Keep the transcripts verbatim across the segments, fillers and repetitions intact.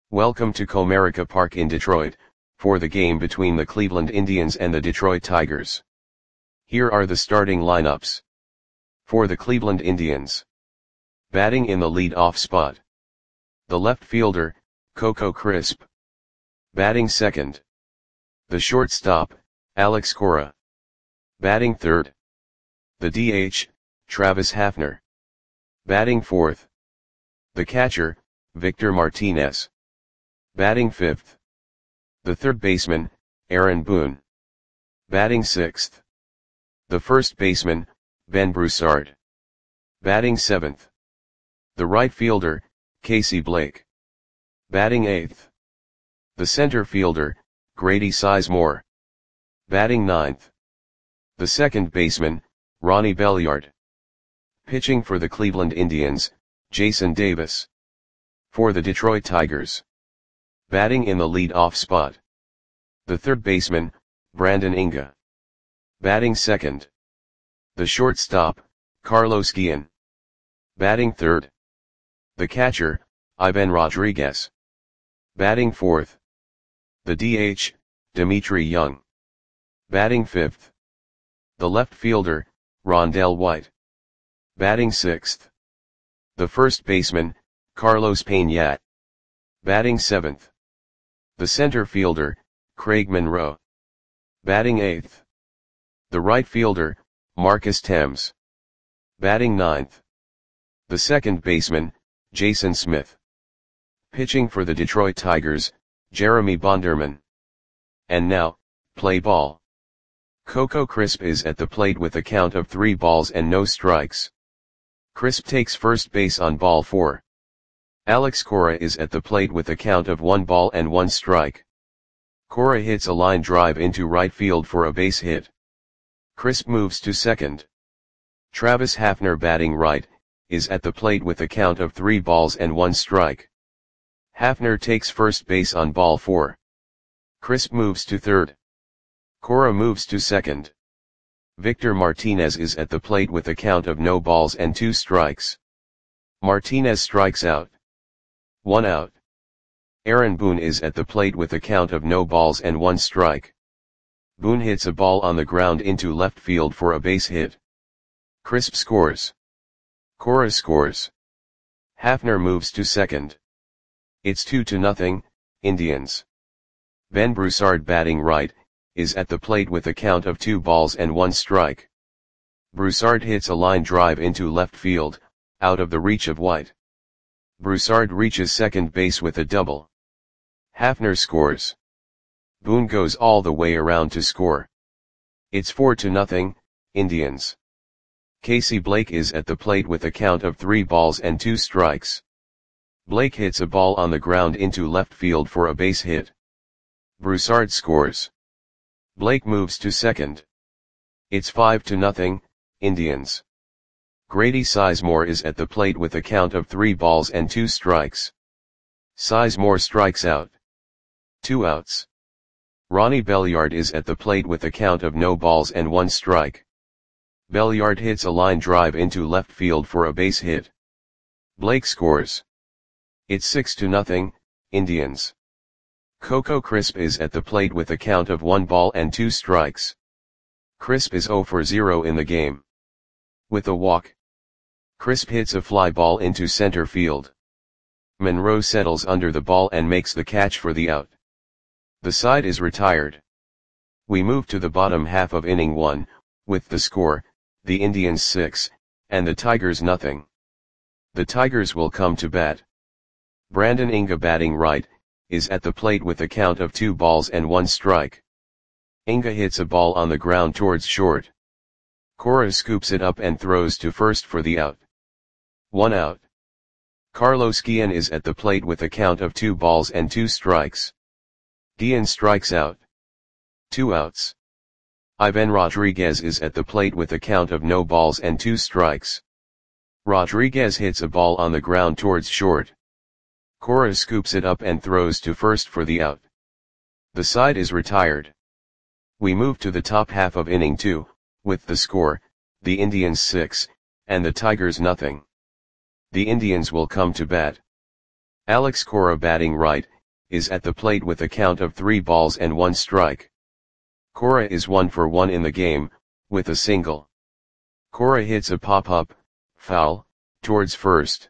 Welcome to Comerica Park in Detroit, for the game between the Cleveland Indians and the Detroit Tigers. Here are the starting lineups. For the Cleveland Indians. Batting in the lead-off spot. The left fielder, Coco Crisp. Batting second. The shortstop, Alex Cora. Batting third. The D H, Travis Hafner. Batting fourth. The catcher, Victor Martinez. Batting fifth. The third baseman, Aaron Boone. Batting sixth. The first baseman, Ben Broussard. Batting seventh. The right fielder, Casey Blake. Batting eighth. The center fielder, Grady Sizemore. Batting ninth. The second baseman, Ronnie Belliard. Pitching for the Cleveland Indians, Jason Davis. For the Detroit Tigers. Batting in the lead-off spot. The third baseman, Brandon Inga. Batting second. The shortstop, Carlos Guillen. Batting third. The catcher, Ivan Rodriguez. Batting fourth. The D H, Dimitri Young. Batting fifth. The left fielder, Rondell White. Batting sixth. The first baseman, Carlos Peñat. Batting seventh. The center fielder, Craig Monroe. Batting eighth. The right fielder, Marcus Thames. Batting ninth. The second baseman, Jason Smith. Pitching for the Detroit Tigers, Jeremy Bonderman. And now, play ball. Coco Crisp is at the plate with a count of three balls and no strikes. Crisp takes first base on ball four. Alex Cora is at the plate with a count of one ball and one strike. Cora hits a line drive into right field for a base hit. Crisp moves to second. Travis Hafner, batting right, is at the plate with a count of three balls and one strike. Hafner takes first base on ball four. Crisp moves to third. Cora moves to second. Victor Martinez is at the plate with a count of no balls and two strikes. Martinez strikes out. One out. Aaron Boone is at the plate with a count of no balls and one strike. Boone hits a ball on the ground into left field for a base hit. Crisp scores. Cora scores. Hafner moves to second. It's two to nothing, Indians. Ben Broussard, batting right, is at the plate with a count of two balls and one strike. Broussard hits a line drive into left field, out of the reach of White. Broussard reaches second base with a double. Hafner scores. Boone goes all the way around to score. It's four to nothing, Indians. Casey Blake is at the plate with a count of three balls and two strikes. Blake hits a ball on the ground into left field for a base hit. Broussard scores. Blake moves to second. It's five to nothing, Indians. Grady Sizemore is at the plate with a count of three balls and two strikes. Sizemore strikes out. Two outs. Ronnie Belliard is at the plate with a count of no balls and one strike. Belliard hits a line drive into left field for a base hit. Blake scores. It's six to nothing, Indians. Coco Crisp is at the plate with a count of one ball and two strikes. Crisp is zero for zero in the game. With a walk. Crisp hits a fly ball into center field. Monroe settles under the ball and makes the catch for the out. The side is retired. We move to the bottom half of inning one, with the score, the Indians six, and the Tigers nothing. The Tigers will come to bat. Brandon Inga, batting right, is at the plate with a count of two balls and one strike. Inga hits a ball on the ground towards short. Cora scoops it up and throws to first for the out. One out. Carlos Guillen is at the plate with a count of two balls and two strikes. Guillen strikes out. Two outs. Ivan Rodriguez is at the plate with a count of no balls and two strikes. Rodriguez hits a ball on the ground towards short. Cora scoops it up and throws to first for the out. The side is retired. We move to the top half of inning two, with the score, the Indians six, and the Tigers nothing. The Indians will come to bat. Alex Cora, batting right, is at the plate with a count of three balls and one strike. Cora is one for one in the game, with a single. Cora hits a pop-up, foul, towards first.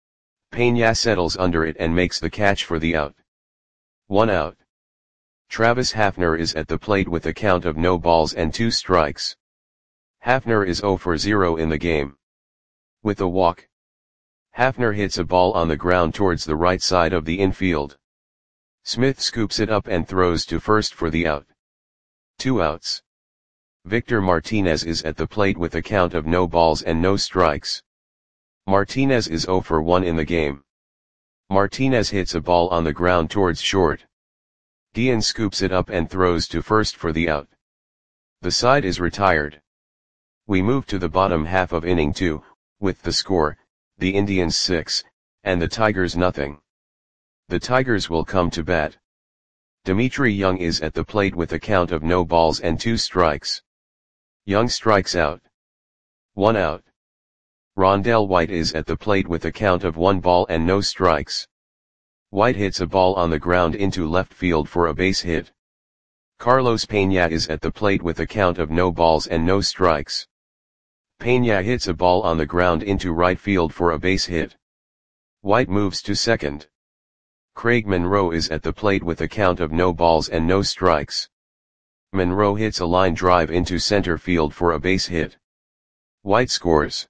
Peña settles under it and makes the catch for the out. One out. Travis Hafner is at the plate with a count of no balls and two strikes. Hafner is zero for zero in the game. With a walk, Hafner hits a ball on the ground towards the right side of the infield. Smith scoops it up and throws to first for the out. Two outs. Victor Martinez is at the plate with a count of no balls and no strikes. Martinez is zero for one in the game. Martinez hits a ball on the ground towards short. Guillen scoops it up and throws to first for the out. The side is retired. We move to the bottom half of inning two, with the score, the Indians six, and the Tigers nothing. The Tigers will come to bat. Dimitri Young is at the plate with a count of no balls and two strikes. Young strikes out. One out. Rondell White is at the plate with a count of one ball and no strikes. White hits a ball on the ground into left field for a base hit. Carlos Peña is at the plate with a count of no balls and no strikes. Peña hits a ball on the ground into right field for a base hit. White moves to second. Craig Monroe is at the plate with a count of no balls and no strikes. Monroe hits a line drive into center field for a base hit. White scores.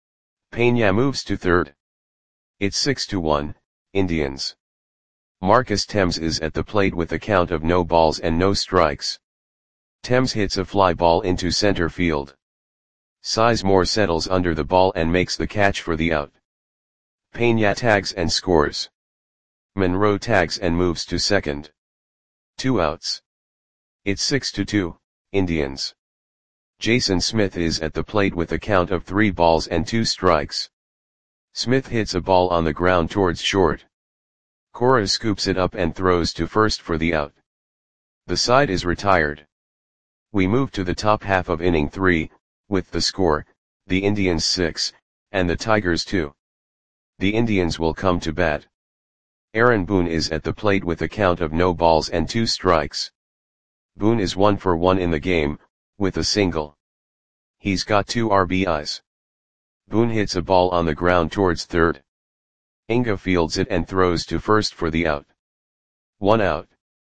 Peña moves to third. It's six to one, Indians. Marcus Thames is at the plate with a count of no balls and no strikes. Thames hits a fly ball into center field. Sizemore settles under the ball and makes the catch for the out. Peña tags and scores. Monroe tags and moves to second. Two outs. It's six to two, Indians. Jason Smith is at the plate with a count of three balls and two strikes. Smith hits a ball on the ground towards short. Cora scoops it up and throws to first for the out. The side is retired. We move to the top half of inning three, with the score, the Indians six, and the Tigers two. The Indians will come to bat. Aaron Boone is at the plate with a count of no balls and two strikes. Boone is one for one in the game, with a single. He's got two R B Is. Boone hits a ball on the ground towards third. Inga fields it and throws to first for the out. One out.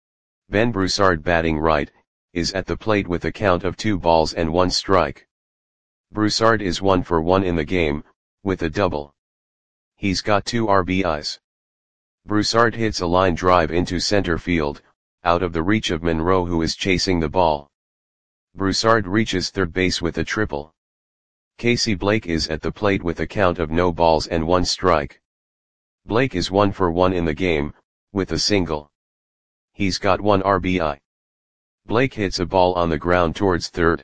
Ben Broussard, batting right, is at the plate with a count of two balls and one strike. Broussard is one for one in the game, with a double. He's got two R B Is. Broussard hits a line drive into center field, out of the reach of Monroe, who is chasing the ball. Broussard reaches third base with a triple. Casey Blake is at the plate with a count of no balls and one strike. Blake is one for one in the game, with a single. He's got one R B I. Blake hits a ball on the ground towards third.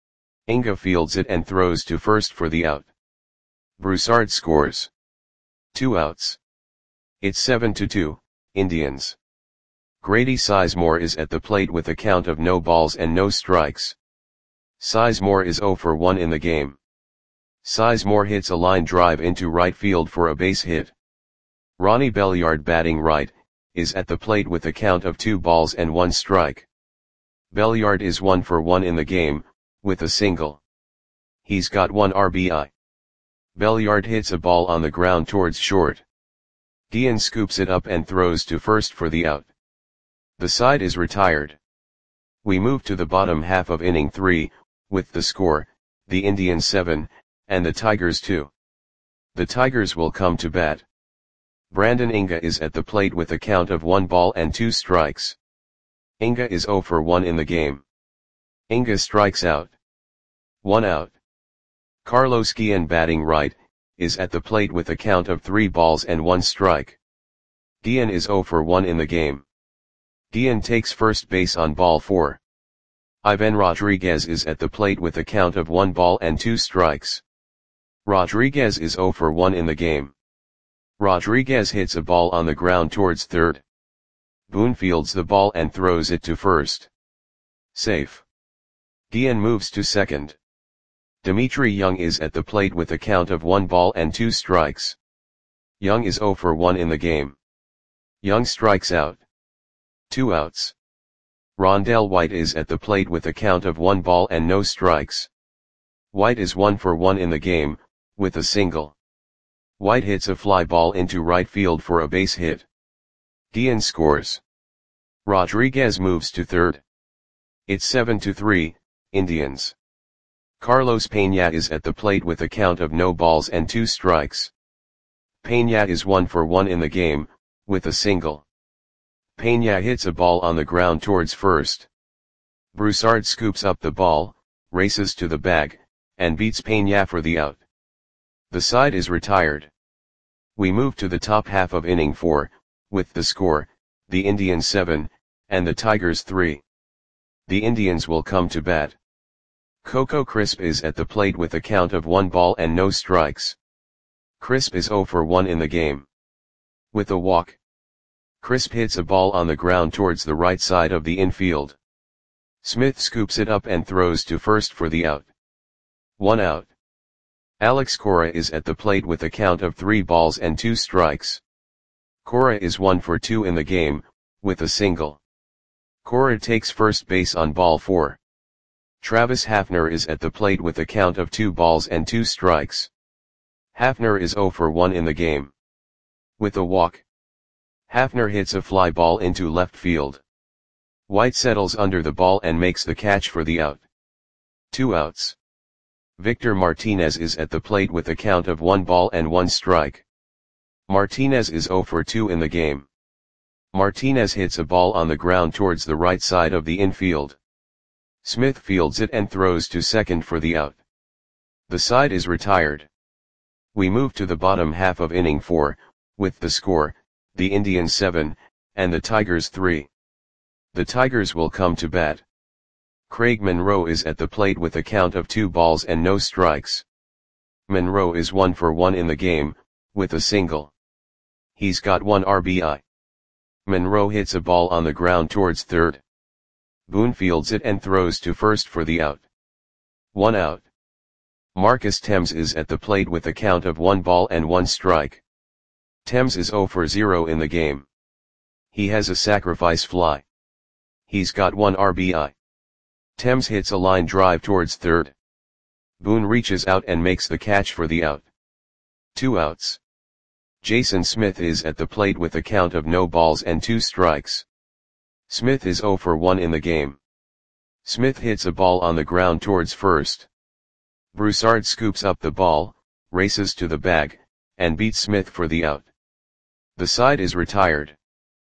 Inga fields it and throws to first for the out. Broussard scores. Two outs. It's seven to two, Indians. Grady Sizemore is at the plate with a count of no balls and no strikes. Sizemore is zero for one in the game. Sizemore hits a line drive into right field for a base hit. Ronnie Belliard, batting right, is at the plate with a count of two balls and one strike. Belliard is one for one in the game, with a single. He's got one R B I. Belliard hits a ball on the ground towards short. Guillen scoops it up and throws to first for the out. The side is retired. We move to the bottom half of inning three, with the score, the Indians seven, and the Tigers two. The Tigers will come to bat. Brandon Inga is at the plate with a count of one ball and two strikes. Inga is zero for one in the game. Inga strikes out. One out. Carlos Guillen, batting right, is at the plate with a count of three balls and one strike. Guillen is zero for one in the game. Guillen takes first base on ball four. Ivan Rodriguez is at the plate with a count of one ball and two strikes. Rodriguez is zero for one in the game. Rodriguez hits a ball on the ground towards third. Boone fields the ball and throws it to first. Safe. Guillen moves to second. Dimitri Young is at the plate with a count of one ball and two strikes. Young is zero for one in the game. Young strikes out. two outs. Rondell White is at the plate with a count of one ball and no strikes. White is one for one in the game, with a single. White hits a fly ball into right field for a base hit. Guillen scores. Rodriguez moves to third. It's seven to three, Indians. Carlos Peña is at the plate with a count of no balls and two strikes. Peña is one for one in the game, with a single. Peña hits a ball on the ground towards first. Broussard scoops up the ball, races to the bag, and beats Peña for the out. The side is retired. We move to the top half of inning four, with the score, the Indians seven, and the Tigers three. The Indians will come to bat. Coco Crisp is at the plate with a count of one ball and no strikes. Crisp is zero for one in the game. With a walk. Crisp hits a ball on the ground towards the right side of the infield. Smith scoops it up and throws to first for the out. One out. Alex Cora is at the plate with a count of three balls and two strikes. Cora is one for two in the game, with a single. Cora takes first base on ball four. Travis Hafner is at the plate with a count of two balls and two strikes. Hafner is zero for one in the game. With a walk. Hafner hits a fly ball into left field. White settles under the ball and makes the catch for the out. Two outs. Victor Martinez is at the plate with a count of one ball and one strike. Martinez is zero for two in the game. Martinez hits a ball on the ground towards the right side of the infield. Smith fields it and throws to second for the out. The side is retired. We move to the bottom half of inning four, with the score, the Indians seven, and the Tigers three. The Tigers will come to bat. Craig Monroe is at the plate with a count of two balls and no strikes. Monroe is one for one in the game, with a single. He's got one R B I. Monroe hits a ball on the ground towards third. Boone fields it and throws to first for the out. One out. Marcus Thames is at the plate with a count of one ball and one strike. Thames is zero for zero in the game. He has a sacrifice fly. He's got one R B I. Thames hits a line drive towards third. Boone reaches out and makes the catch for the out. Two outs. Jason Smith is at the plate with a count of no balls and two strikes. Smith is zero for one in the game. Smith hits a ball on the ground towards first. Broussard scoops up the ball, races to the bag, and beats Smith for the out. The side is retired.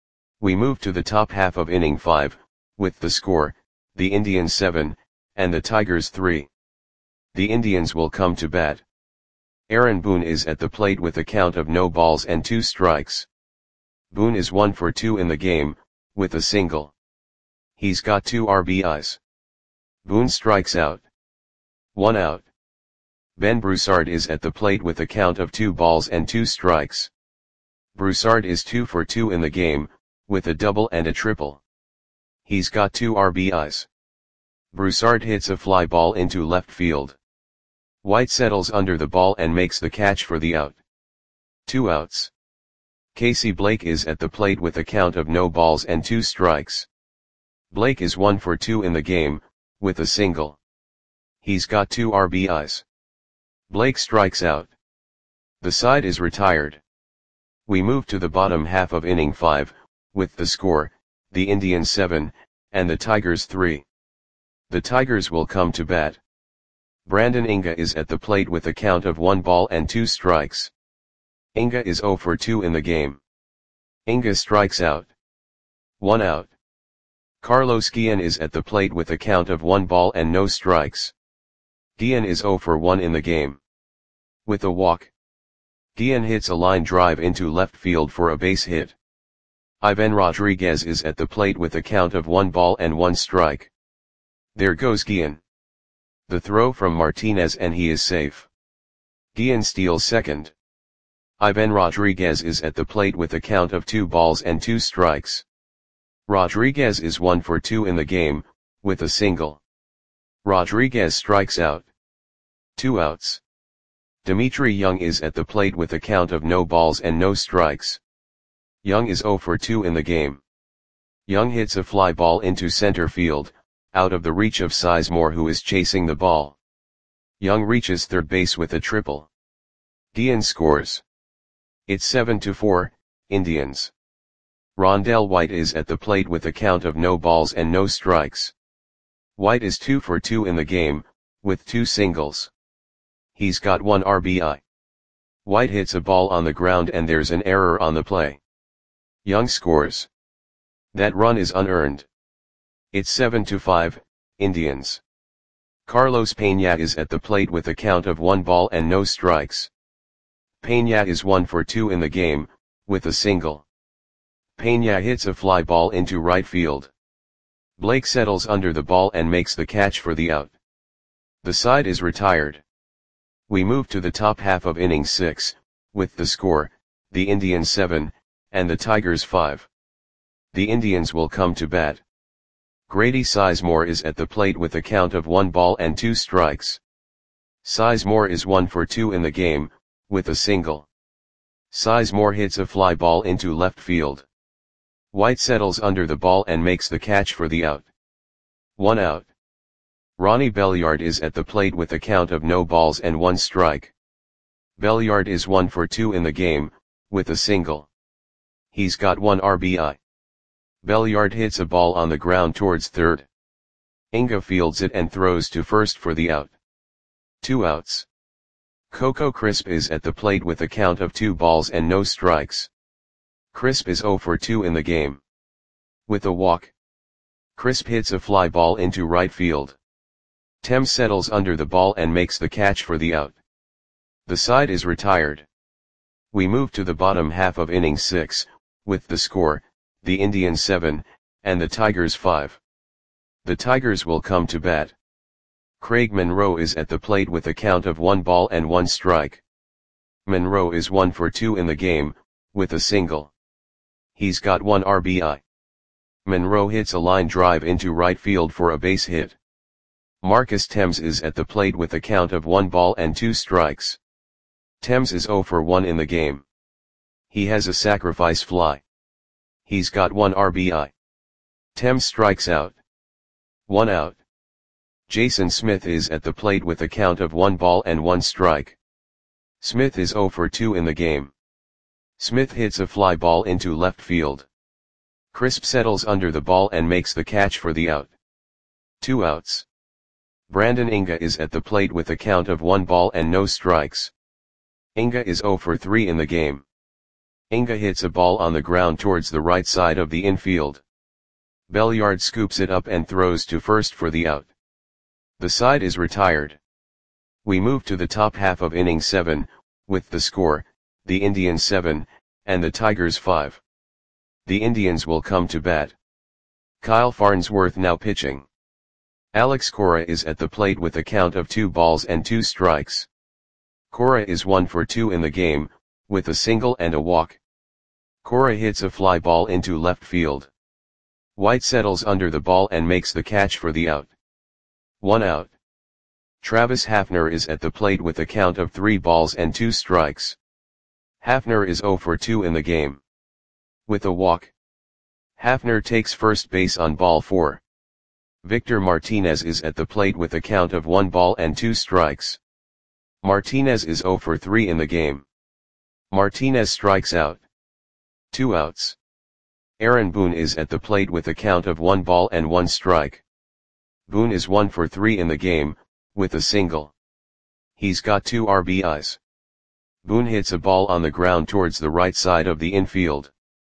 We move to the top half of inning five, with the score, the Indians seven, and the Tigers three. The Indians will come to bat. Aaron Boone is at the plate with a count of no balls and two strikes. Boone is one for two in the game, with a single. He's got two R B Is. Boone strikes out. One out. Ben Broussard is at the plate with a count of two balls and two strikes. Broussard is two for two in the game, with a double and a triple. He's got two R B Is. Broussard hits a fly ball into left field. White settles under the ball and makes the catch for the out. Two outs. Casey Blake is at the plate with a count of no balls and two strikes. Blake is one for two in the game, with a single. He's got two R B Is. Blake strikes out. The side is retired. We move to the bottom half of inning five, with the score, the Indians seven, and the Tigers three. The Tigers will come to bat. Brandon Inga is at the plate with a count of one ball and two strikes. Inga is zero for two in the game. Inga strikes out. One out. Carlos Guillen is at the plate with a count of one ball and no strikes. Guillen is zero for one in the game. With a walk. Guillen hits a line drive into left field for a base hit. Ivan Rodriguez is at the plate with a count of one ball and one strike. There goes Guillen. The throw from Martinez and he is safe. Guillen steals second. Ivan Rodriguez is at the plate with a count of two balls and two strikes. Rodriguez is one for two in the game, with a single. Rodriguez strikes out. Two outs. Dimitri Young is at the plate with a count of no balls and no strikes. Young is zero for two in the game. Young hits a fly ball into center field, out of the reach of Sizemore, who is chasing the ball. Young reaches third base with a triple. Guillen scores. It's seven to four, Indians. Rondell White is at the plate with a count of no balls and no strikes. White is two for two in the game, with two singles. He's got one R B I. White hits a ball on the ground and there's an error on the play. Young scores. That run is unearned. It's seven to five, Indians. Carlos Peña is at the plate with a count of one ball and no strikes. Peña is one for two in the game, with a single. Peña hits a fly ball into right field. Blake settles under the ball and makes the catch for the out. The side is retired. We move to the top half of inning six, with the score, the Indians seven, and the Tigers five. The Indians will come to bat. Grady Sizemore is at the plate with a count of one ball and two strikes. Sizemore is one for two in the game, with a single. Sizemore hits a fly ball into left field. White settles under the ball and makes the catch for the out. One out. Ronnie Belliard is at the plate with a count of no balls and one strike. Belliard is one for two in the game, with a single. He's got one R B I. Belliard hits a ball on the ground towards third. Inga fields it and throws to first for the out. Two outs. Coco Crisp is at the plate with a count of two balls and no strikes. Crisp is zero for two in the game. With a walk. Crisp hits a fly ball into right field. Thames settles under the ball and makes the catch for the out. The side is retired. We move to the bottom half of inning six, with the score, the Indians seven, and the Tigers five. The Tigers will come to bat. Craig Monroe is at the plate with a count of one ball and one strike. Monroe is one for two in the game, with a single. He's got one R B I. Monroe hits a line drive into right field for a base hit. Marcus Thames is at the plate with a count of one ball and two strikes. Thames is zero for one in the game. He has a sacrifice fly. He's got one R B I. Thames strikes out. One out. Jason Smith is at the plate with a count of one ball and one strike. Smith is zero for two in the game. Smith hits a fly ball into left field. Crisp settles under the ball and makes the catch for the out. Two outs. Brandon Inga is at the plate with a count of one ball and no strikes. Inga is zero for three in the game. Inga hits a ball on the ground towards the right side of the infield. Belliard scoops it up and throws to first for the out. The side is retired. We move to the top half of inning seven, with the score, the Indians seven, and the Tigers five. The Indians will come to bat. Kyle Farnsworth now pitching. Alex Cora is at the plate with a count of two balls and two strikes. Cora is one for two in the game, with a single and a walk. Cora hits a fly ball into left field. White settles under the ball and makes the catch for the out. One out. Travis Hafner is at the plate with a count of three balls and two strikes. Hafner is zero for two in the game. With a walk. Hafner takes first base on ball four. Victor Martinez is at the plate with a count of one ball and two strikes. Martinez is zero for three in the game. Martinez strikes out. Two outs. Aaron Boone is at the plate with a count of one ball and one strike. Boone is one for three in the game, with a single. He's got two R B Is. Boone hits a ball on the ground towards the right side of the infield.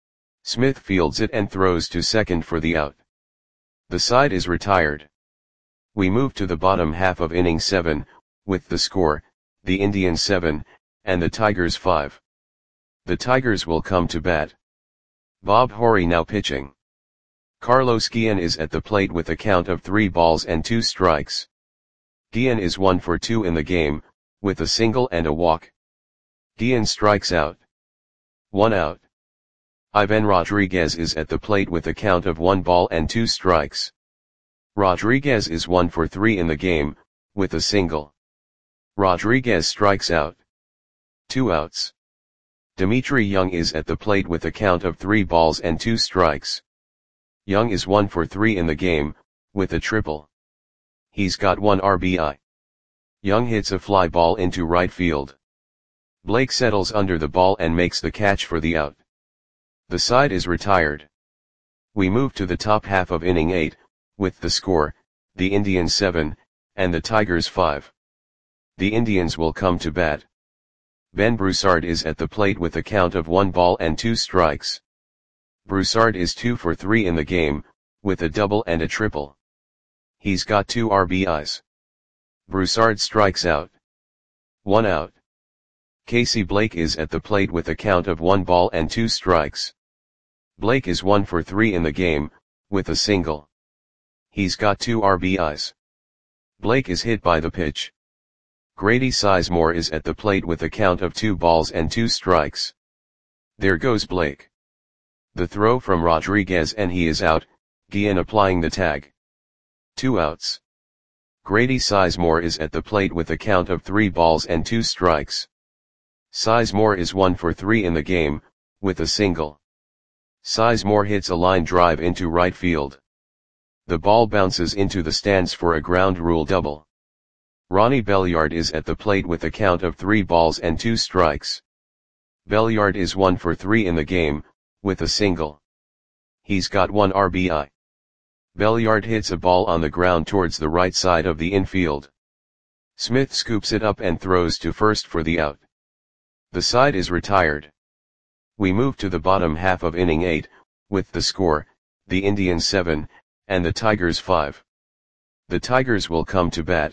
Smith fields it and throws to second for the out. The side is retired. We move to the bottom half of inning seven, with the score, the Indians seven, and the Tigers five. The Tigers will come to bat. Bob Horry now pitching. Carlos Guillen is at the plate with a count of three balls and two strikes. Guillen is one for two in the game, with a single and a walk. Guillen strikes out. One out. Ivan Rodriguez is at the plate with a count of one ball and two strikes. Rodriguez is one for three in the game, with a single. Rodriguez strikes out. Two outs. Dimitri Young is at the plate with a count of three balls and two strikes. Young is one for three in the game, with a triple. He's got one R B I. Young hits a fly ball into right field. Blake settles under the ball and makes the catch for the out. The side is retired. We move to the top half of inning eight, with the score, the Indians seven, and the Tigers five. The Indians will come to bat. Ben Broussard is at the plate with a count of one ball and two strikes. Broussard is two for three in the game, with a double and a triple. He's got two R B Is. Broussard strikes out. One out. Casey Blake is at the plate with a count of one ball and two strikes. Blake is one for three in the game, with a single. He's got two R B Is. Blake is hit by the pitch. Grady Sizemore is at the plate with a count of two balls and two strikes. There goes Blake. The throw from Rodriguez and he is out, Guillen applying the tag. Two outs. Grady Sizemore is at the plate with a count of three balls and two strikes. Sizemore is one for three in the game, with a single. Sizemore hits a line drive into right field. The ball bounces into the stands for a ground rule double. Ronnie Belliard is at the plate with a count of three balls and two strikes. Belliard is one for three in the game, with a single. He's got one R B I. Belliard hits a ball on the ground towards the right side of the infield. Smith scoops it up and throws to first for the out. The side is retired. We move to the bottom half of inning eight, with the score, the Indians seven, and the Tigers five. The Tigers will come to bat.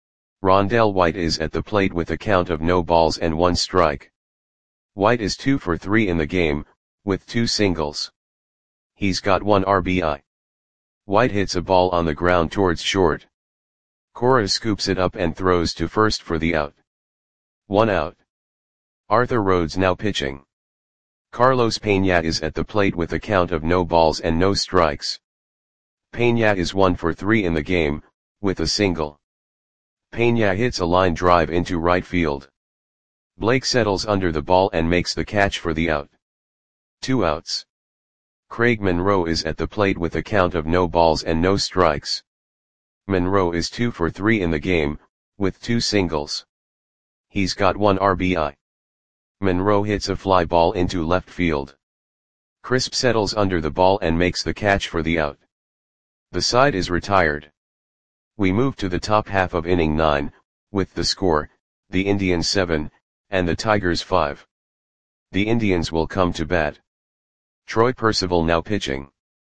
Rondell White is at the plate with a count of no balls and one strike. White is two for three in the game, with two singles. He's got one R B I. White hits a ball on the ground towards short. Cora scoops it up and throws to first for the out. One out. Arthur Rhodes now pitching. Carlos Peña is at the plate with a count of no balls and no strikes. Peña is one for three in the game, with a single. Peña hits a line drive into right field. Blake settles under the ball and makes the catch for the out. Two outs. Craig Monroe is at the plate with a count of no balls and no strikes. Monroe is two for three in the game, with two singles. He's got one R B I. Monroe hits a fly ball into left field. Crisp settles under the ball and makes the catch for the out. The side is retired. We move to the top half of inning nine, with the score, the Indians seven, and the Tigers five. The Indians will come to bat. Troy Percival now pitching.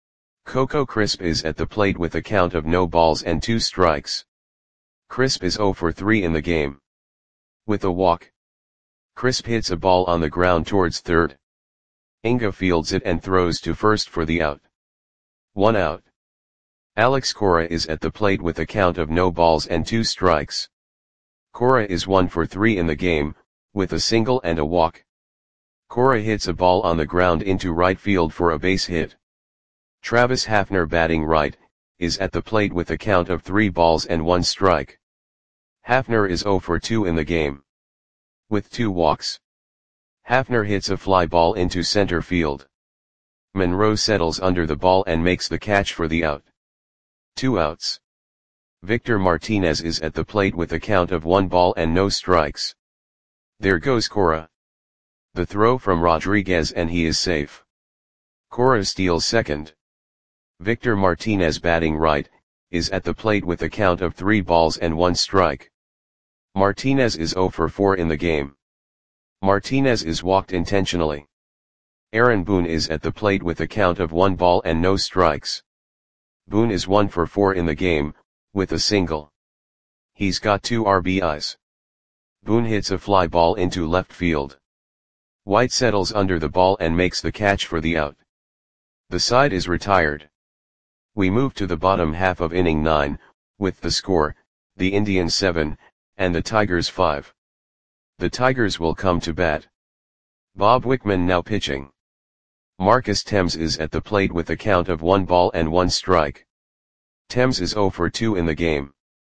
Coco Crisp is at the plate with a count of no balls and two strikes. Crisp is zero for three in the game. With a walk. Crisp hits a ball on the ground towards third. Inga fields it and throws to first for the out. One out. Alex Cora is at the plate with a count of no balls and two strikes. Cora is one for three in the game, with a single and a walk. Cora hits a ball on the ground into right field for a base hit. Travis Hafner batting right, is at the plate with a count of three balls and one strike. Hafner is zero for two in the game. With two walks. Hafner hits a fly ball into center field. Monroe settles under the ball and makes the catch for the out. Two outs. Victor Martinez is at the plate with a count of one ball and no strikes. There goes Cora. The throw from Rodriguez and he is safe. Cora steals second. Victor Martinez batting right, is at the plate with a count of three balls and one strike. Martinez is zero for four in the game. Martinez is walked intentionally. Aaron Boone is at the plate with a count of one ball and no strikes. Boone is one for four in the game, with a single. He's got two R B Is. Boone hits a fly ball into left field. White settles under the ball and makes the catch for the out. The side is retired. We move to the bottom half of inning nine, with the score, the Indians seven, and the Tigers five. The Tigers will come to bat. Bob Wickman now pitching. Marcus Thames is at the plate with a count of one ball and one strike. Thames is zero for two in the game.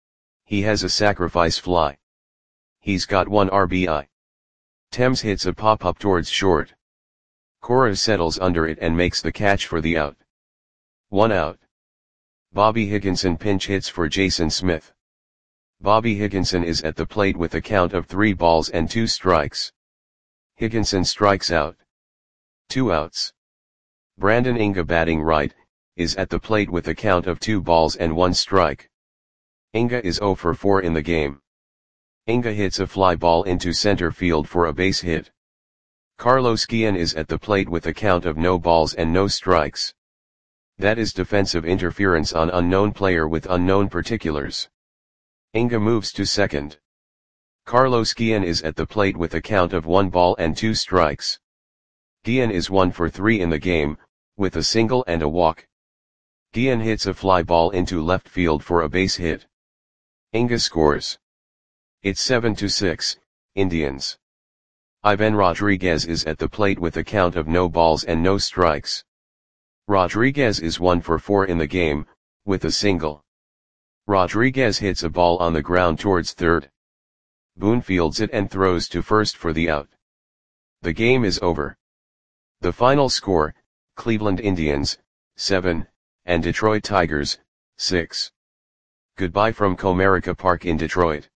He has a sacrifice fly. He's got one R B I. Thames hits a pop-up towards short. Cora settles under it and makes the catch for the out. One out. Bobby Higginson pinch hits for Jason Smith. Bobby Higginson is at the plate with a count of three balls and two strikes. Higginson strikes out. Two outs. Brandon Inga batting right, is at the plate with a count of two balls and one strike. Inga is zero for four in the game. Inga hits a fly ball into center field for a base hit. Carlos Guillen is at the plate with a count of no balls and no strikes. That is defensive interference on unknown player with unknown particulars. Inga moves to second. Carlos Guillen is at the plate with a count of one ball and two strikes. Guillen is one for three in the game, with a single and a walk. Guillen hits a fly ball into left field for a base hit. Inga scores. It's seven to six, Indians. Ivan Rodriguez is at the plate with a count of no balls and no strikes. Rodriguez is one for four in the game, with a single. Rodriguez hits a ball on the ground towards third. Boone fields it and throws to first for the out. The game is over. The final score, Cleveland Indians, seven, and Detroit Tigers, six. Goodbye from Comerica Park in Detroit.